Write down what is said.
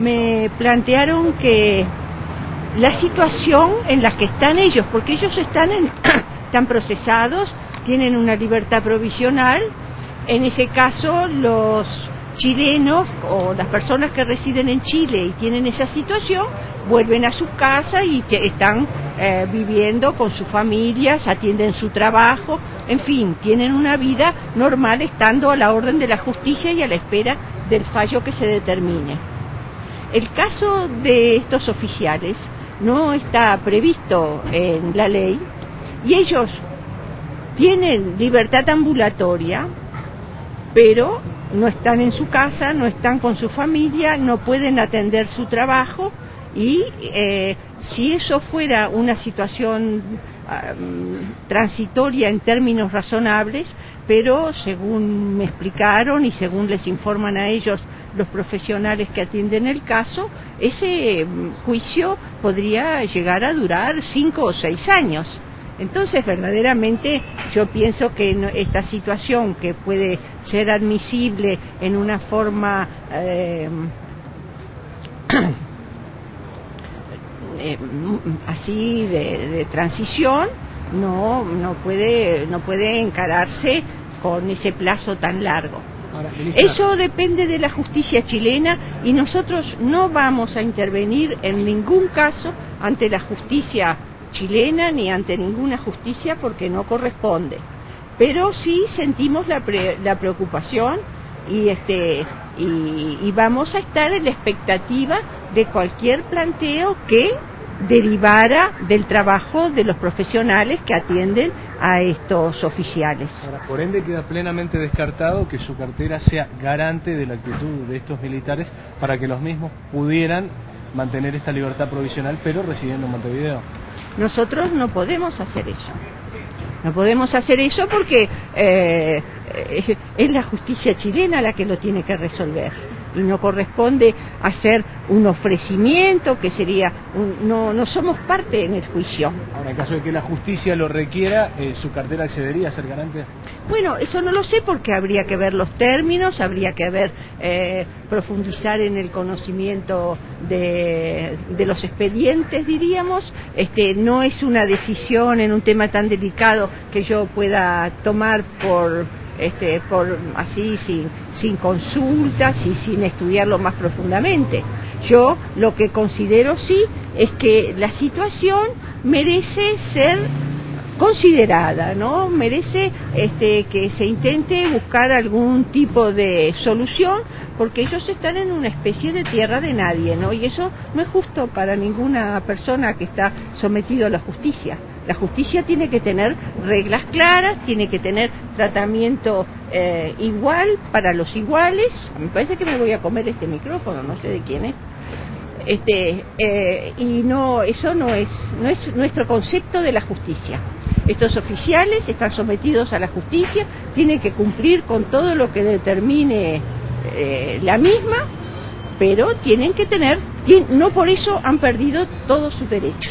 me plantearon que la situación en la que están ellos, porque ellos están procesados, tienen una libertad provisional. En ese caso, los chilenos o las personas que residen en Chile y tienen esa situación vuelven a su casa y están viviendo con sus familias, atienden su trabajo, en fin, tienen una vida normal estando a la orden de la justicia y a la espera del fallo que se determine. El caso de estos oficiales no está previsto en la ley y ellos tienen libertad ambulatoria, pero no están en su casa, no están con su familia, no pueden atender su trabajo y si eso fuera una situación transitoria en términos razonables, pero según me explicaron y según les informan a ellos los profesionales que atienden el caso, ese juicio podría llegar a durar 5 o 6 años. Entonces, verdaderamente, yo pienso que esta situación, que puede ser admisible en una forma así de transición, no puede encararse con ese plazo tan largo. Ahora, ministra, eso depende de la justicia chilena y nosotros no vamos a intervenir en ningún caso ante la justicia chilena ni ante ninguna justicia porque no corresponde. Pero sí sentimos la preocupación y vamos a estar en la expectativa de cualquier planteo que derivara del trabajo de los profesionales que atienden a estos oficiales. ahora, por ende queda plenamente descartado que su cartera sea garante de la actitud de estos militares para que los mismos pudieran mantener esta libertad provisional, pero residiendo en Montevideo. Nosotros no podemos hacer eso. No podemos hacer eso porque es la justicia chilena la que lo tiene que resolver. Y no corresponde hacer un ofrecimiento que sería... No somos parte en el juicio. Ahora, en caso de que la justicia lo requiera, ¿su cartera accedería a ser garante? Bueno, eso no lo sé porque habría que ver los términos, habría que profundizar en el conocimiento de los expedientes, diríamos. No es una decisión en un tema tan delicado que yo pueda tomar por así sin consultas y sin estudiarlo más profundamente. Yo lo que considero sí es que la situación merece ser considerada, ¿no? Merece que se intente buscar algún tipo de solución, porque ellos están en una especie de tierra de nadie, ¿no? Y eso no es justo para ninguna persona que está sometido a la justicia. La justicia tiene que tener reglas claras, tiene que tener tratamiento igual para los iguales. Me parece que me voy a comer este micrófono, no sé de quién es. Y no, eso no es nuestro concepto de la justicia. Estos oficiales están sometidos a la justicia, tienen que cumplir con todo lo que determine la misma, pero tienen que no por eso han perdido todos sus derechos.